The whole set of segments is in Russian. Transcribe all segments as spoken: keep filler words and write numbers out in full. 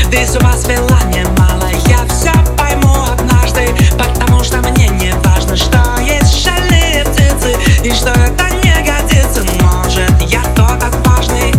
Ты с ума свела мне мало, я все пойму однажды, потому что мне не важно, что есть шальные птицы и что это не годится. Может, я тот отважный,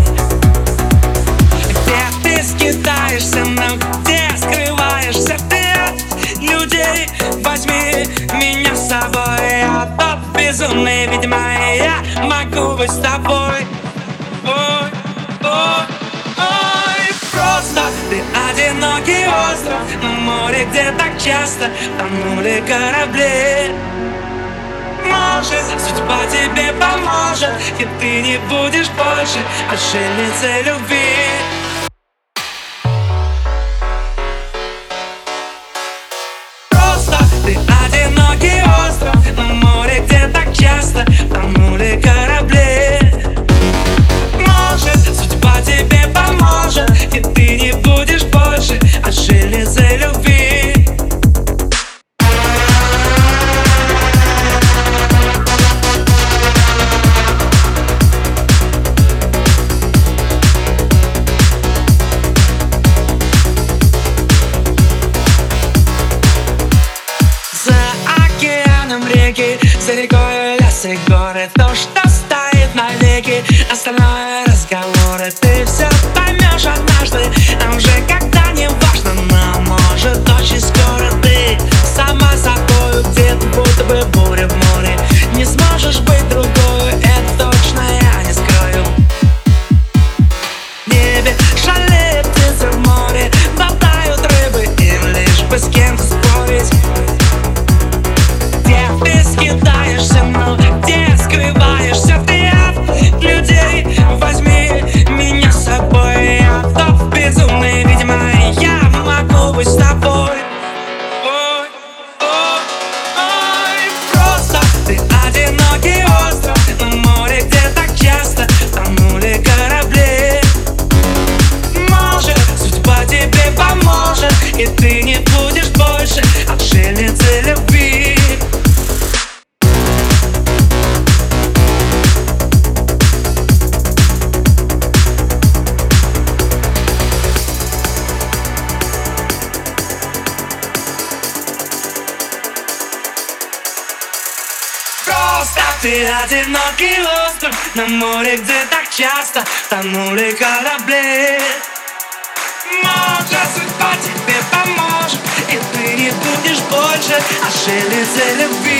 где ты скитаешься, но где скрываешься ты от людей. Возьми меня с собой, я тот безумный, видимо, я могу быть с тобой. Ой, ой, ой, просто ты одинокий остров на море, где так часто тонули корабли. Может, судьба тебе поможет, и ты не будешь больше отшельницей любви. Просто ты одинокий остров на море, где так часто тонули корабли. Может, судьба тебе поможет, и ты не будешь больше отшельницей любви. За рекой лес и горы, то, что стоит навеки, остальное разговоры. Ты все поймешь однажды, а уже когда не важно. Но может очень скоро ты сама собой, где-то будто бы буря в море. Не сможешь быть другой, это точно я не скрою. В небе шалеют птицы, в море болтают рыбы, им лишь бы с кем-то спорить. Где ты скитаешься, но где скрываешься ты от людей. Возьми меня с собой, я тот безумный, видимо, я могу быть с тобой. Ой, ой, ой, просто ты одинокий остров на море, где так часто тонули корабли. Может, судьба тебе поможет, и ты не будешь больше отшельницей любви. Просто ты одинокий остров на море, где так часто тонули корабли. Может, судьба тебе поможет, и ты не будешь больше отшельницей любви.